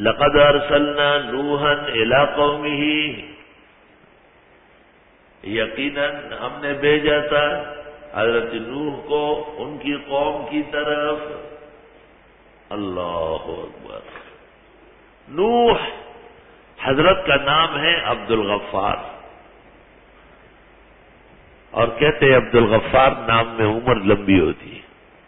لقد ارسلنا نوحا الى قومه، یقیناً ہم نے بھیجا تھا حضرت نوح کو ان کی قوم کی طرف۔ اللہ اکبر۔ نوح حضرت کا نام ہے عبد الغفار، اور کہتے ہیں عبد الغفار نام میں عمر لمبی ہوتی ہے،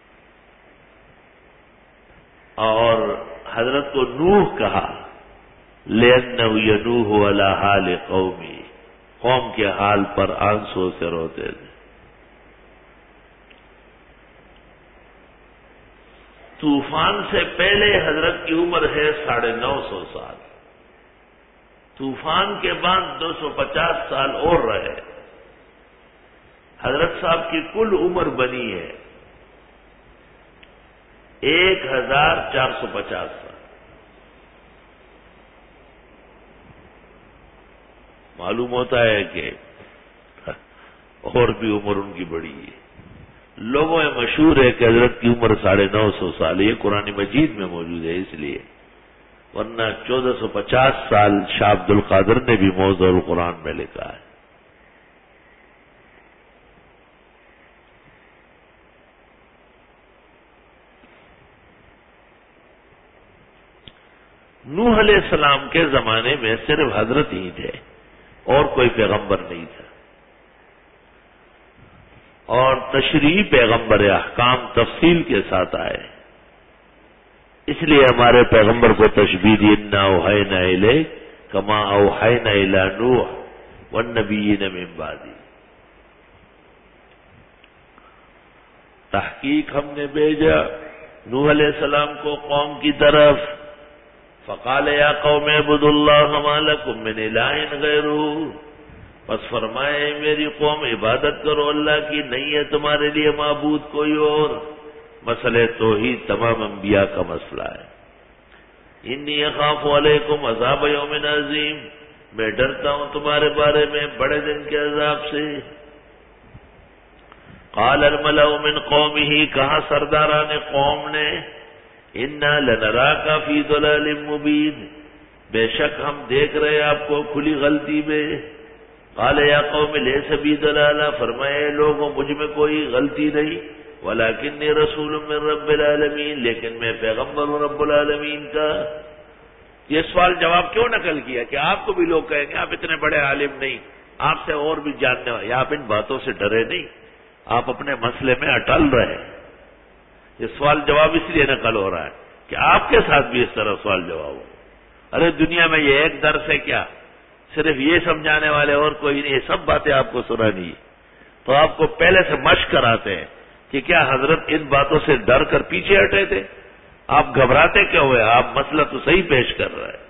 اور حضرت کو نوح کہا لأنه ينوح على حال قومی، قوم کے حال پر آنسوں سے روتے تھے۔ طوفان سے پہلے حضرت کی عمر ہے 950 سال، طوفان کے بعد 250 سال اور رہے، حضرت صاحب کی کل عمر بنی ہے 1450 سال۔ معلوم ہوتا ہے کہ اور بھی عمر ان کی بڑی ہے۔ لوگوں میں مشہور ہے کہ حضرت کی عمر 950 سال، یہ قرآن مجید میں موجود ہے اس لیے، ورنہ 1450 سال شاہ عبد القادر نے بھی موضوع القرآن میں لکھا ہے۔ نوح علیہ السلام کے زمانے میں صرف حضرت ہی تھے اور کوئی پیغمبر نہیں تھا، اور تشریح پیغمبر احکام تفصیل کے ساتھ آئے، اس لیے ہمارے پیغمبر کو تشبیہ دی انا اوحینا الیک کما اوحینا الی نوح والنبیین من بعدہ۔ تحقیق ہم نے بھیجا نوح علیہ السلام کو قوم کی طرف، فقال یا قوم اعبدوا اللہ ما لکم من الہ غیرہ، بس فرمائے میری قوم عبادت کرو اللہ کی، نہیں ہے تمہارے لیے معبود کوئی اور۔ مسئلہ توحید تمام انبیاء کا مسئلہ ہے۔ انی اخاف علیکم عذاب یوم عظیم، میں ڈرتا ہوں تمہارے بارے میں بڑے دن کے عذاب سے۔ قال الملأ من قومه، کہا سرداران قوم نے، انا لنراک فی ضلال مبین، بے شک ہم دیکھ رہے آپ کو کھلی غلطی میں۔ قال یا قوم لیس بی ضلالہ، فرمائے لوگوں مجھ میں کوئی غلطی نہیں، ولکنی رسول من رب العالمین، لیکن میں پیغمبر ہوں رب العالمین کا۔ یہ سوال جواب کیوں نقل کیا کہ آپ کو بھی لوگ کہیں گے آپ اتنے بڑے عالم نہیں، آپ سے اور بھی جاننے والے، آپ ان باتوں سے ڈرے نہیں، آپ اپنے مسئلے میں اٹل رہے۔ یہ سوال جواب اس لیے نقل ہو رہا ہے کہ آپ کے ساتھ بھی اس طرح سوال جواب ہو۔ ارے دنیا میں یہ ایک درس ہے کیا، صرف یہ سمجھانے والے اور کوئی نہیں، یہ سب باتیں آپ کو سنانی ہے، تو آپ کو پہلے سے مشق کراتے ہیں کہ کیا حضرت ان باتوں سے ڈر کر پیچھے ہٹے تھے؟ آپ گھبراتے کیا ہوئے؟ آپ مسئلہ تو صحیح پیش کر رہے ہیں۔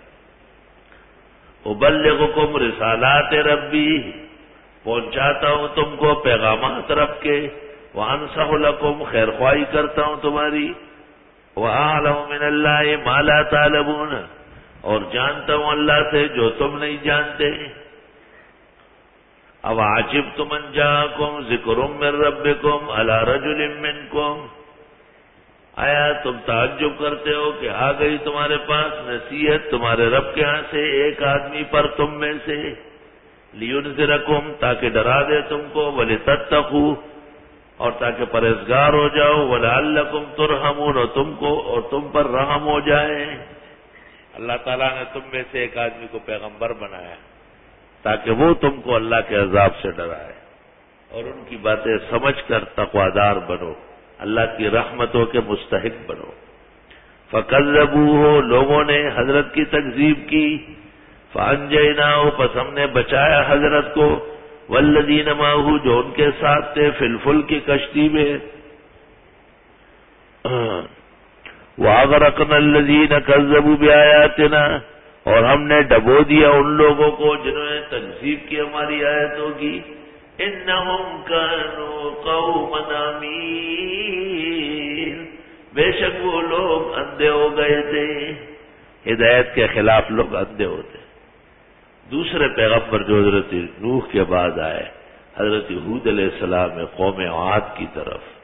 ابلغکم رسالات ربی، پہنچاتا ہوں تم کو پیغامات رب کے، وانصح لکم، خیر خواہی کرتا ہوں تمہاری، واعلم من اللہ ما لا تعلمون، اور جانتا ہوں اللہ سے جو تم نہیں جانتے۔ او عجبتم ان جاءکم ذکر من ربکم علی رجل منکم، آیا تم تعجب کرتے ہو کہ آ گئی تمہارے پاس نصیحت تمہارے رب کے ہاں سے ایک آدمی پر تم میں سے، لینذرکم، تاکہ ڈرا دے تم کو، ولتتقوا، اور تاکہ پرہیزگار ہو جاؤ، ولعلکم ترحمون، اور تم کو اور تم پر رحم ہو جائے۔ اللہ تعالیٰ نے تم میں سے ایک آدمی کو پیغمبر بنایا تاکہ وہ تم کو اللہ کے عذاب سے ڈرائے اور ان کی باتیں سمجھ کر تقوادار بنو، اللہ کی رحمتوں کے مستحق بنو۔ فکذبوہ، لوگوں نے حضرت کی تکذیب کی، فانجیناہ، پس ہم نے بچایا حضرت کو، والذین معہ، جو ان کے ساتھ تھے، فی الفلک کی کشتی میں، وَأَغْرَقْنَا الَّذِينَ كَذَّبُوا بِآيَاتِنَا، اور ہم نے ڈبو دیا ان لوگوں کو جنہوں نے تکذیب کی ہماری آیتوں کی، إِنَّهُمْ كَانُوا قَوْمًا عَمِينَ، بے شک وہ لوگ اندھے ہو گئے تھے، ہدایت کے خلاف لوگ اندھے ہوتے۔ دوسرے پیغمبر جو حضرت نوح کے بعد آئے، حضرت ہود علیہ السلام قوم عاد کی طرف،